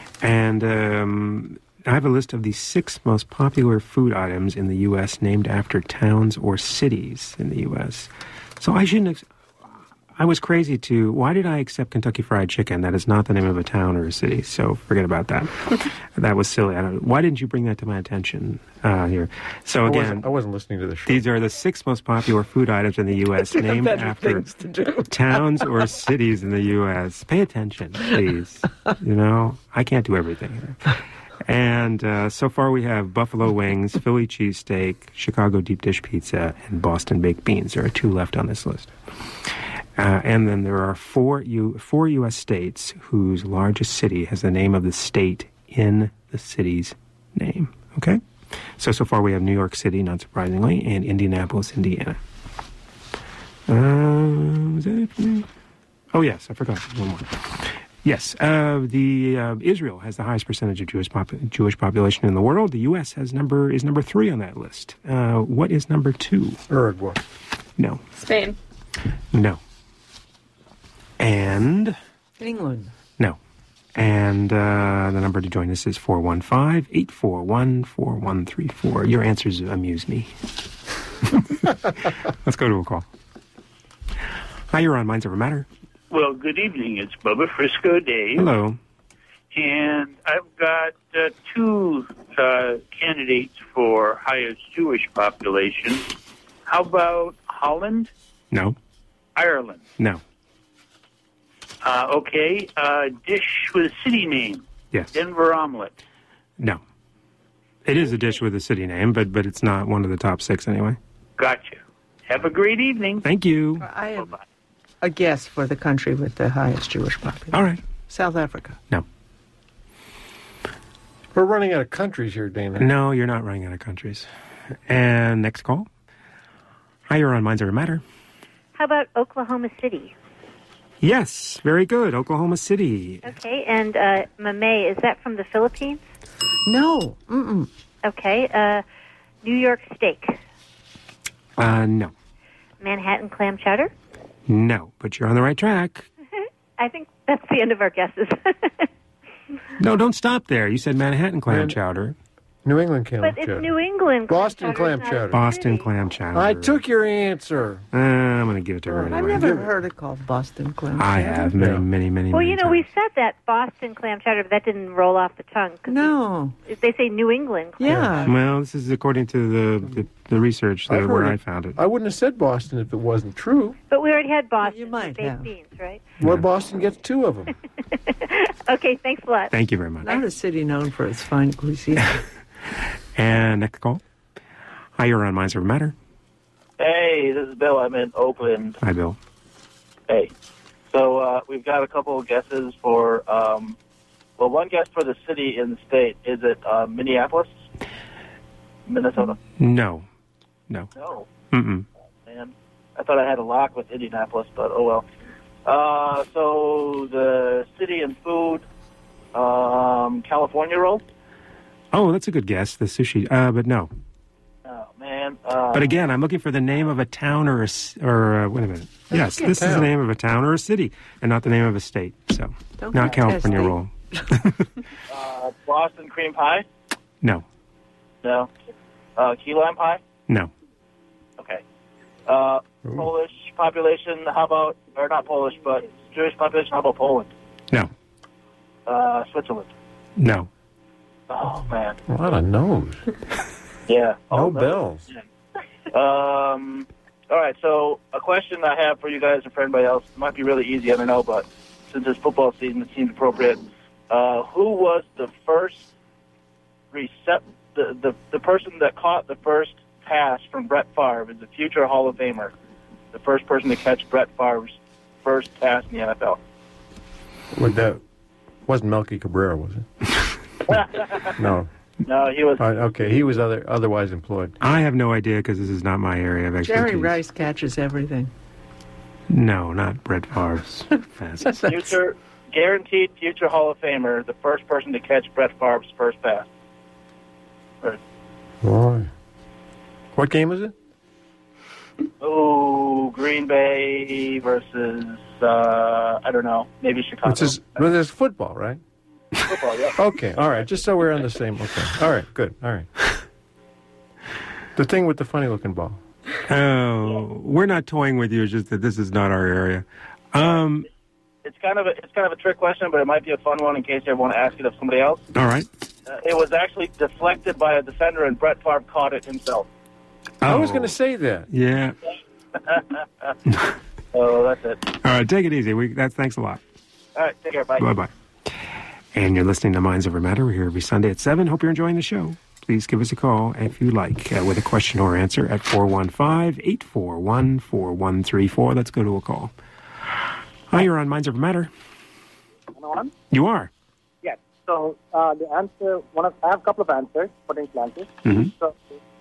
I have a list of the 6 most popular food items in the U.S. named after towns or cities in the U.S. So I was crazy why did I accept Kentucky Fried Chicken? That is not the name of a town or a city, so forget about that. That was silly. Why didn't you bring that to my attention here? So again, I wasn't listening to the show. These are the 6 most popular food items in the U.S. named after towns or cities in the U.S. Pay attention, please. I can't do everything here. And so far we have buffalo wings, Philly cheesesteak, Chicago deep dish pizza, and Boston baked beans. There are 2 left on this list. And then there are 4 U.S. states whose largest city has the name of the state in the city's name. Okay? So far we have New York City, not surprisingly, and Indianapolis, Indiana. Was that it for me? Oh, yes, I forgot one more. Yes, Israel has the highest percentage of Jewish population in the world. The U.S. is number 3 on that list. What is number 2? Uruguay. No. Spain. No. And? England. No. And the number to join us is 415-841-4134. Your answers amuse me. Let's go to a call. Hi, you're on Minds Over Matter. Well, good evening. It's Bubba Frisco Dave. Hello. And I've got two candidates for highest Jewish population. How about Holland? No. Ireland? No. Okay. Dish with a city name? Yes. Denver omelet? No. It is a dish with a city name, but it's not one of the top 6 anyway. Gotcha. Have a great evening. Thank you. I have a guess for the country with the highest Jewish population. All right. South Africa. No. We're running out of countries here, Dana. No, you're not running out of countries. And next call. Hi, you're on Minds Over Matter. How about Oklahoma City? Yes, very good. Oklahoma City. Okay, and Mamey, is that from the Philippines? No. Mm-mm. Okay, New York steak. No. Manhattan clam chowder? No, but you're on the right track. I think that's the end of our guesses. No, don't stop there. You said Manhattan clam chowder. New England clam but chowder. It's New England. Boston clam chowder. Boston clam chowder. I took your answer. I'm going to give it to her anyway. I've never heard it called Boston clam I chowder. have many Well, you know, we said that Boston clam chowder, but that didn't roll off the tongue. No. They say New England clam chowder. Well, this is according to the research where I found it. I wouldn't have said Boston if it wasn't true. But we already had Boston. You might baked beans, right? Well, Boston gets 2 of them. Okay, thanks a lot. Thank you very much. Not a city known for its fine cuisine. And next call. Hi, you're on Minds Over Matter. Hey, this is Bill. I'm in Oakland. Hi, Bill. Hey. So we've got a couple of guesses for, one guess for the city in the state. Is it Minneapolis? Minnesota? No. No. Mm-mm. Man, I thought I had a lock with Indianapolis, but oh well. So the city and food, California roll? Oh, that's a good guess. The sushi, but no. Oh man! But again, I'm looking for the name of a town or wait a minute. Yes, this is the name of a town or a city, and not the name of a state. So, not California roll. Boston cream pie? No. No. Key lime pie? No. Okay. Polish population? How about, or not Polish, but Jewish population? How about Poland? No. Switzerland? No. Oh man! A lot of no's. Yeah. No bells. All right. So a question I have for you guys and for anybody else, it might be really easy, I don't know, but since it's football season, it seems appropriate. Who was the first the person that caught the first pass from Brett Favre is a future Hall of Famer? The first person to catch Brett Favre's first pass in the NFL. That wasn't Melky Cabrera, was it? No. No, he was. Okay, he was otherwise employed. I have no idea because this is not my area of expertise. Jerry Rice catches everything. No, not Brett Favre's passes. Guaranteed future Hall of Famer, the first person to catch Brett Favre's first pass. Boy. What game was it? Oh, Green Bay versus, I don't know, maybe Chicago. It's football, right? Football, yeah. Okay, all right, just so we're on the same, okay. All right, good, all right. The thing with the funny-looking ball. Oh, we're not toying with you, it's just that this is not our area. It's kind of a trick question, but it might be a fun one in case you ever want to ask it of somebody else. All right. It was actually deflected by a defender, and Brett Favre caught it himself. I was going to say that. Yeah. Oh, that's it. All right, take it easy. Thanks a lot. All right, take care. Bye. Bye-bye. And you're listening to Minds Over Matter. We're here every Sunday at 7. Hope you're enjoying the show. Please give us a call if you like with a question or answer at 415-841-4134. Let's go to a call. Hi, you're on Minds Over Matter. Am I on? You are. Yes. So the answer, I have a couple of answers, potential answers. Mm-hmm. So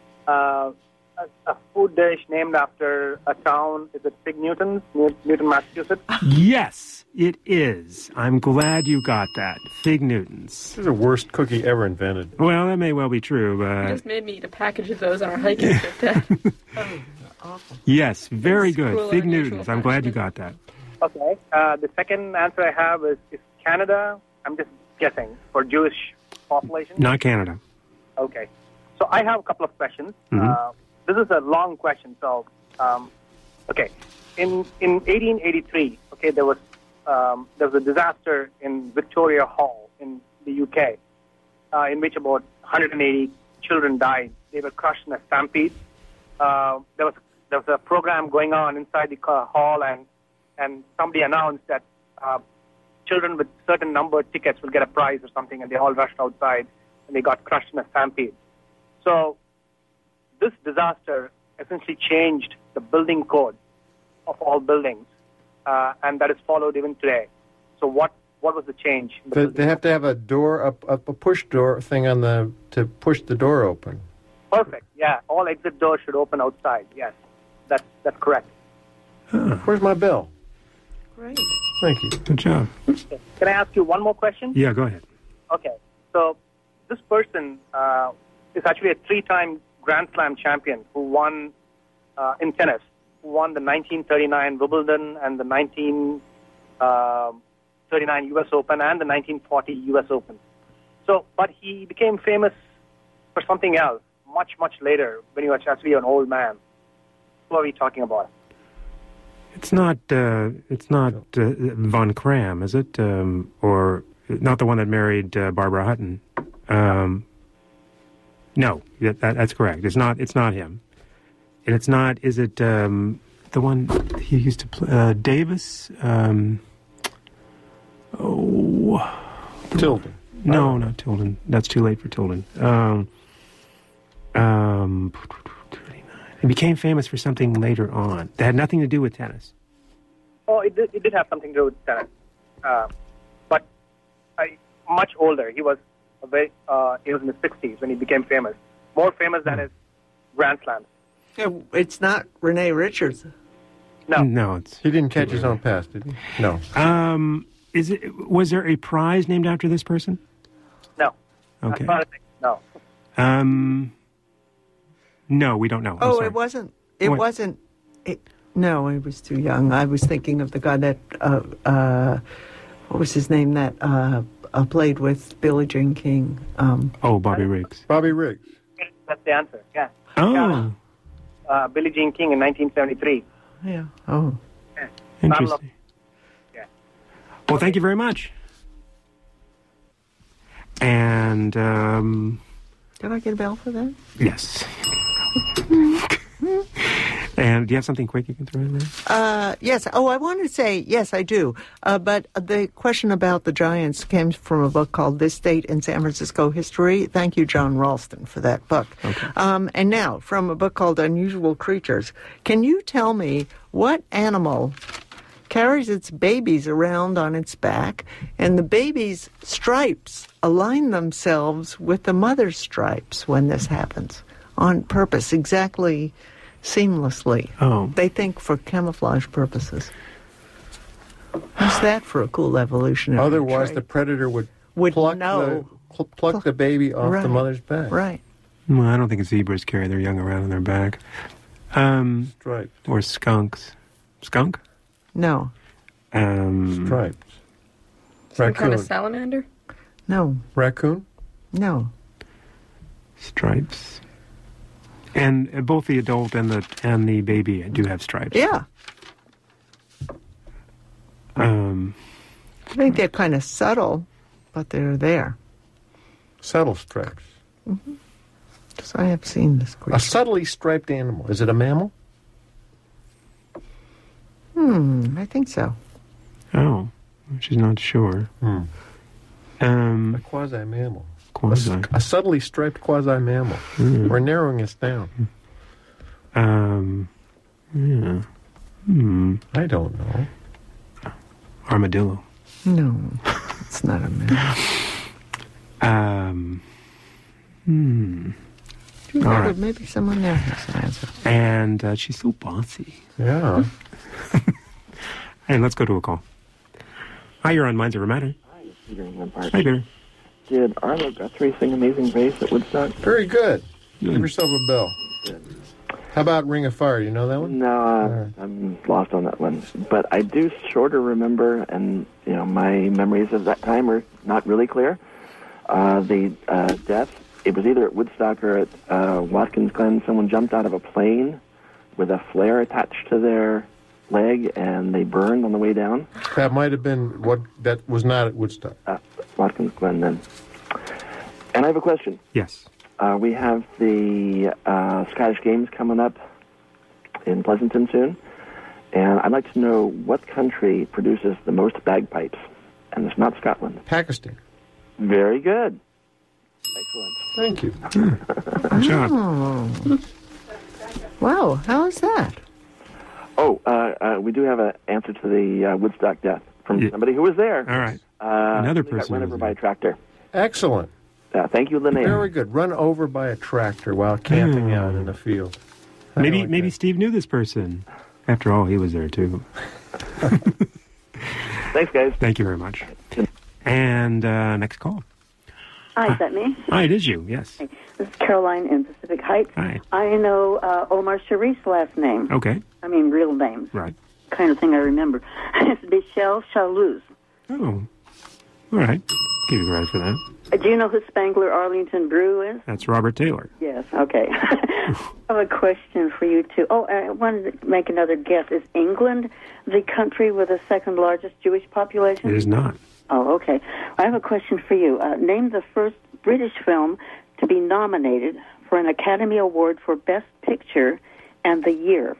a food dish named after a town, is it Fig Newtons, Newton, Massachusetts? Yes, it is. I'm glad you got that. Fig Newtons. This is the worst cookie ever invented. Well, that may well be true, but... You just made me eat a package of those on our hiking trip, Dad. Awful. Yes, very good. Fig Newtons. I'm glad you got that. Okay. The second answer I have is Canada. I'm just guessing, for Jewish population. Not Canada. Okay. So I have a couple of questions. Mm-hmm. This is a long question. So, okay. In 1883, okay, there was a disaster in Victoria Hall in the UK, in which about 180 children died. They were crushed in a stampede. There was a program going on inside the hall, and somebody announced that children with certain numbered tickets will get a prize or something, and they all rushed outside, and they got crushed in a stampede. So this disaster essentially changed the building code of all buildings, and that is followed even today. So what was the change? They have to have a door, a push door thing to push the door open. Perfect. Yeah, all exit doors should open outside. Yes, that's correct. Where's my bill? Great. Thank you. Good job. Can I ask you one more question? Yeah, go ahead. Okay. So this person is actually a 3-time Grand Slam champion who won in tennis, who won the 1939 Wimbledon and the 1939 U.S. Open and the 1940 U.S. Open. So, but he became famous for something else much, much later when he was actually an old man. What are we talking about? It's not Von Cram, is it? Or not the one that married Barbara Hutton? No, that's correct. It's not him. And it's not. Is it the one he used to play? Davis. Tilden. No, not Tilden. That's too late for Tilden. He became famous for something later on that had nothing to do with tennis. Oh, it did have something to do with tennis, but much older. He was in his 60s when he became famous. More famous than his Grand Slams. It's not Rene Richards. No, he didn't catch his own pass, did he? No. Was there a prize named after this person? No. Okay. No. No, we don't know. Oh, it wasn't. No, he was too young. I was thinking of the guy that what was his name that played with Billie Jean King. Bobby Riggs. Bobby Riggs. That's the answer. Yeah. Oh. Billie Jean King in 1973. Yeah. Oh. Yeah. Interesting. Yeah. Well, thank you very much. And did I get a bell for that? Yes. And do you have something quick you can throw in there? Yes. Oh, I wanted to say, yes, I do. But the question about the Giants came from a book called This State in San Francisco History. Thank you, John Ralston, for that book. Okay. And now, from a book called Unusual Creatures, can you tell me what animal carries its babies around on its back, and the baby's stripes align themselves with the mother's stripes when this happens? On purpose, exactly seamlessly. Oh. They think for camouflage purposes. How's that for a cool evolutionary Otherwise, trait? the predator would pluck the baby off the mother's back. Right. Well, I don't think zebras carry their young around on their back. Striped. Or skunks. Skunk? No. Striped. Some Raccoon. kind of salamander? No. Raccoon? No. Stripes. And both the adult and the baby do have stripes. Yeah. I think they're kind of subtle, but they're there. Subtle stripes. Mm-hmm. Because I have seen this creature. A subtly striped animal. Is it a mammal? I think so. Oh, she's not sure. A quasi-mammal. A subtly striped quasi-mammal. We're narrowing this down. Yeah. I don't know. Armadillo. No, it's not a mammal. All right. Maybe someone there has an answer. And she's so bossy. Yeah. And let's go to a call. Hi, you're on Minds Over Matter. Hi, Peter in Glen Park. Hi, Peter. Did Arlo Guthrie sing Amazing Grace at Woodstock? Very good. Give yourself a bell. Good. How about Ring of Fire? You know that one? No, I'm lost on that one. But I do sort of remember, and my memories of that time are not really clear. The death, it was either at Woodstock or at Watkins Glen. Someone jumped out of a plane with a flare attached to their leg and they burned on the way down. That might have been that was not at Woodstock. Watkins Glen then. And I have a question. Yes. We have the Scottish Games coming up in Pleasanton soon, and I'd like to know what country produces the most bagpipes, and it's not Scotland. Pakistan. Very good. Thank you. Good job. Oh. Wow, how is that? We do have an answer to the Woodstock death from somebody who was there. All right. Another person got run over by a tractor. Excellent. Thank you, Linnea. Very good. Run over by a tractor while camping out in the field. Maybe Steve knew this person. After all, he was there too. Thanks, guys. Thank you very much. And next call. Hi, is that me? Hi, it is you, yes. Hey, this is Caroline in Pacific Heights. Hi. I know Omar Sharif's last name. Okay. I mean, real name. Right. Kind of thing I remember. It's Michel Chalouz. Oh. All right. Give you credit for that. Do you know who Spangler Arlington Brew is? That's Robert Taylor. Yes, okay. I have a question for you, too. Oh, I wanted to make another guess. Is England the country with the second largest Jewish population? It is not. Oh, okay. I have a question for you. Name the first British film to be nominated for an Academy Award for Best Picture and the year.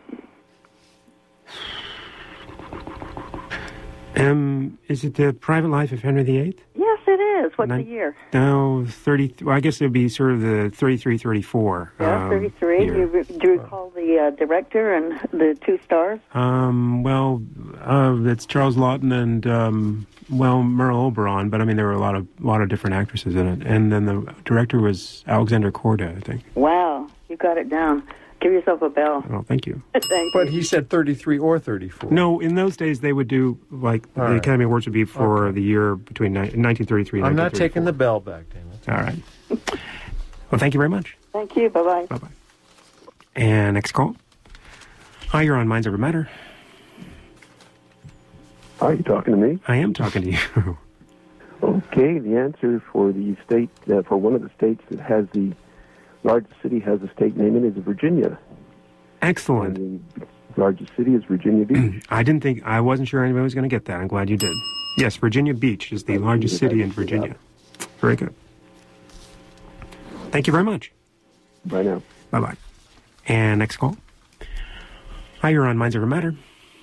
Is it The Private Life of Henry VIII? Yes, it is. What's the year? No, 30. Well, I guess it would be sort of the 33, 34. Yeah, 33. Do you recall the director and the two stars? It's Charles Laughton and Merle Oberon, but I mean there were a lot of different actresses in it, and then the director was Alexander Korda, I think. Wow, you got it down. Give yourself a bell. Oh, thank you. But he said 33 or 34. No, in those days they would do, like, the Academy Awards would be for the year between 1933 and 1934. I'm not taking the bell back, Dana. All right. Well, thank you very much. Thank you. Bye-bye. Bye-bye. And next call. Hi, you're on Minds Over Matter. Are you talking to me? I am talking to you. Okay, the answer for the state, for one of the states that has the largest city has a state name in it is Virginia. Excellent. And the largest city is Virginia Beach. I wasn't sure anybody was going to get that. I'm glad you did. Yes, Virginia Beach is the largest city in Virginia. Very good. Thank you very much. Bye now. Bye-bye. And next call. Hi, you're on Minds Over Matter.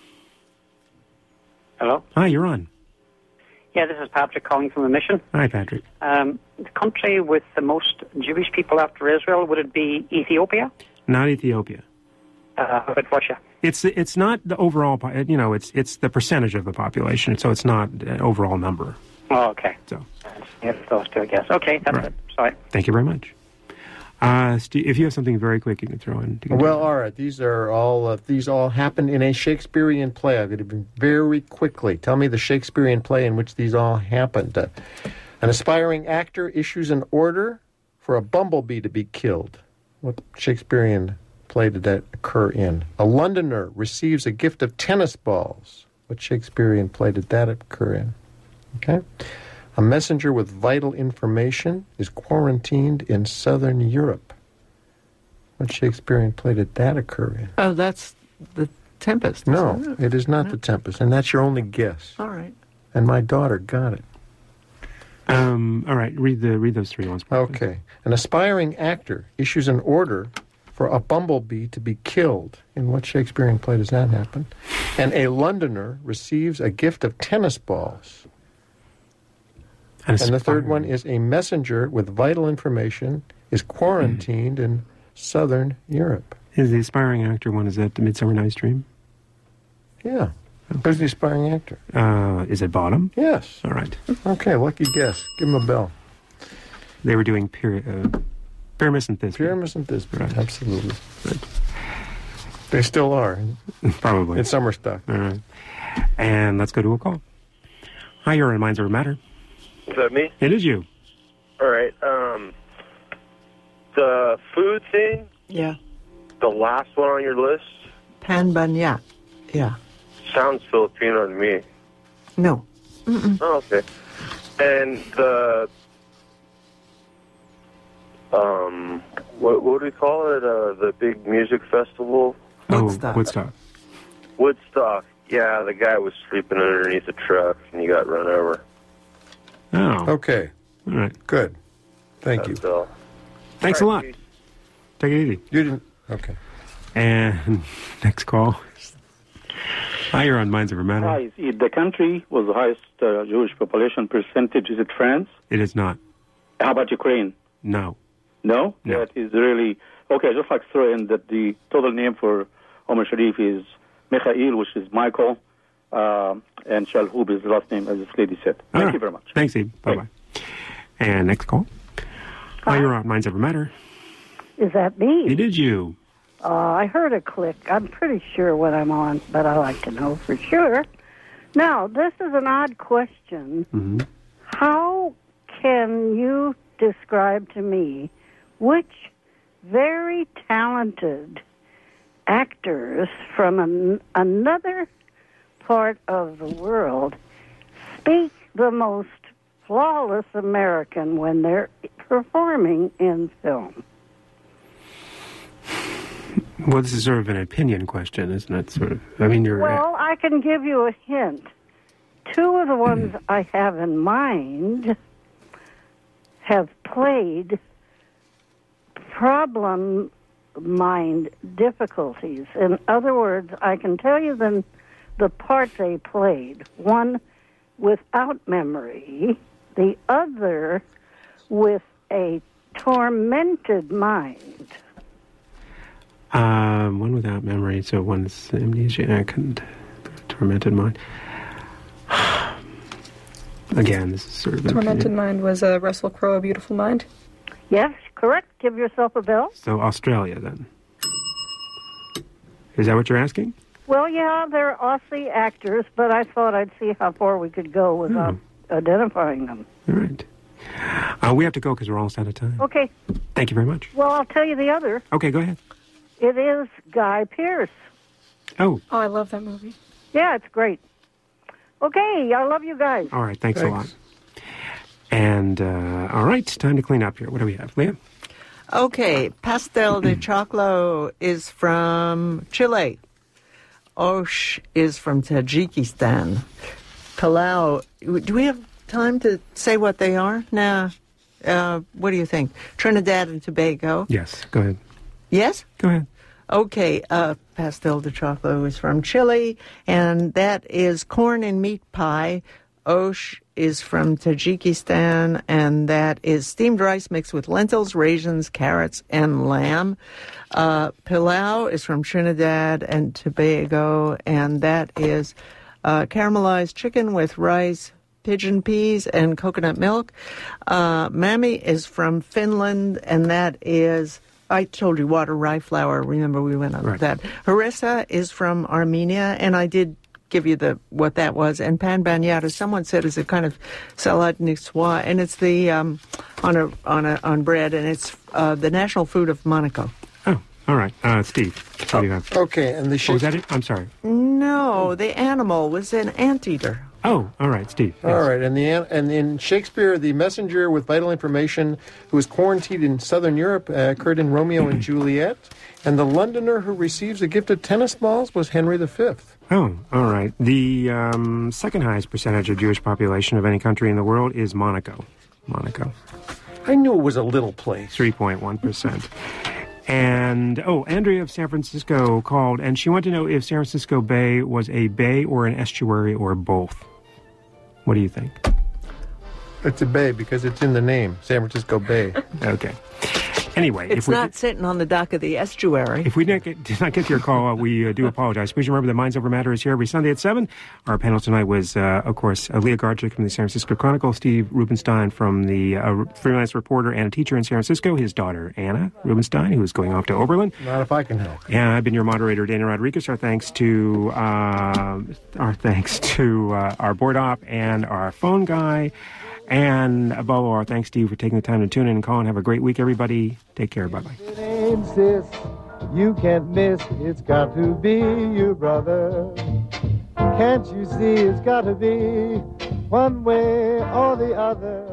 Hello? Hi, you're on. Yeah, this is Patrick calling from the Mission. Hi, Patrick. The country with the most Jewish people after Israel, would it be Ethiopia? Not Ethiopia. How about Russia? It's not the overall, it's the percentage of the population, so it's not an overall number. Oh, okay. So. Yeah, those two, I guess. Okay, that's it. Sorry. Thank you very much. Steve, if you have something very quick you can throw in. Well, all right. These all happened in a Shakespearean play. I'm going to be very quickly. Tell me the Shakespearean play in which these all happened. An aspiring actor issues an order for a bumblebee to be killed. What Shakespearean play did that occur in? A Londoner receives a gift of tennis balls. What Shakespearean play did that occur in? Okay. A messenger with vital information is quarantined in southern Europe. What Shakespearean play did that occur in? Oh, that's The Tempest. No, it is not The Tempest, and that's your only guess. All right. And my daughter got it. All right, read those three ones. Okay. An aspiring actor issues an order for a bumblebee to be killed. In what Shakespearean play does that happen? And a Londoner receives a gift of tennis balls. And the third one is a messenger with vital information is quarantined in southern Europe. Is the aspiring actor one, is that The Midsummer Night's Dream? Yeah. Who's the aspiring actor? Is it Bottom? Yes. All right. Okay, lucky guess. Give him a bell. They were doing Pyramus and Thisbe. Pyramus and Thisbe, right. Absolutely. Right. They still are. Probably. In summer stock. All right. And let's go to a call. Hi, you're on Minds Over Matter. Is that me? It is you. All right. The food thing? Yeah. The last one on your list? Panbanya. Yeah. Sounds Filipino to me. No. Mm-mm. Oh, okay. And the... what do we call it? The big music festival? Woodstock. Woodstock. Yeah, the guy was sleeping underneath a truck, and he got run over. Oh. Okay. All right. Good. Thank you. All. Thanks a lot. Take it easy. You didn't. Okay. And next call. Hi, you're on Minds Over Matter. Hi. The country with the highest Jewish population percentage, is it France? It is not. How about Ukraine? No. No? No. That is really... Okay, just like throw in that the total name for Omer Sharif is Michael, which is Michael, and Shalhoub is the last name, as this lady said. Thank you very much. Thanks, Eve. Bye-bye. And next call. Hi, you're on Minds Over Matter. Is that me? It is you. I heard a click. I'm pretty sure what I'm on, but I like to know for sure. Now, this is an odd question. Mm-hmm. How can you describe to me which very talented actors from another part of the world speak the most flawless American when they're performing in film? Well, this is sort of an opinion question, isn't it? Sort of. I mean, you're. Well, I can give you a hint. Two of the ones I have in mind have played problem mind difficulties. In other words, I can tell you the part they played. One without memory, the other with a tormented mind. One without memory, so one's amnesiac and tormented mind. Again, this is sort of Tormented Mind was Russell Crowe, A Beautiful Mind? Yes, correct. Give yourself a bell. So Australia, then. Is that what you're asking? Well, yeah, they're Aussie actors, but I thought I'd see how far we could go without identifying them. All right. We have to go because we're almost out of time. Okay. Thank you very much. Well, I'll tell you the other. Okay, go ahead. It is Guy Pearce. Oh. Oh, I love that movie. Yeah, it's great. Okay, I love you guys. All right, thanks a lot. And, all right, time to clean up here. What do we have, Leah? Okay, Pastel de Choclo is from Chile. Osh is from Tajikistan. Palau, do we have time to say what they are? Nah. What do you think? Trinidad and Tobago? Yes, go ahead. Yes? Go ahead. Okay, Pastel de Choclo is from Chile, and that is corn and meat pie. Osh is from Tajikistan, and that is steamed rice mixed with lentils, raisins, carrots, and lamb. Pilau is from Trinidad and Tobago, and that is caramelized chicken with rice, pigeon peas, and coconut milk. Mami is from Finland, and that is... I told you water rye flour. Remember, we went on that. Harissa is from Armenia, and I did give you what that was. And pan banyata, someone said, is a kind of salad niçoise, and it's the on bread, and it's the national food of Monaco. Oh, all right, Steve. What do you have? Okay, and the was that it? I'm sorry. No, the animal was an anteater. Oh, all right, Steve. Yes. All right, and in Shakespeare, the messenger with vital information who was quarantined in southern Europe occurred in Romeo and Juliet, and the Londoner who receives a gift of tennis balls was Henry V. Oh, all right. The second highest percentage of Jewish population of any country in the world is Monaco. Monaco. I knew it was a little place. 3.1%. And, Andrea of San Francisco called, and she wanted to know if San Francisco Bay was a bay or an estuary or both. What do you think? It's a bay because it's in the name, San Francisco Bay. Okay. Anyway, it's not sitting on the dock of the estuary. If we did not get to your call, we do apologize. Please remember that Minds Over Matter is here every Sunday at 7. Our panel tonight was, of course, Leah Garczyk from the San Francisco Chronicle, Steve Rubenstein from the freelance reporter and a teacher in San Francisco, his daughter, Anna Rubenstein, who is going off to Oberlin. Not if I can help. And I've been your moderator, Dana Rodriguez. Our thanks to our board op and our phone guy. And above all, our thanks to you for taking the time to tune in and call, and have a great week, everybody. Take care. Bye-bye. Insist you can't miss. It's got to be your brother. Can't you see it's got to be one way or the other?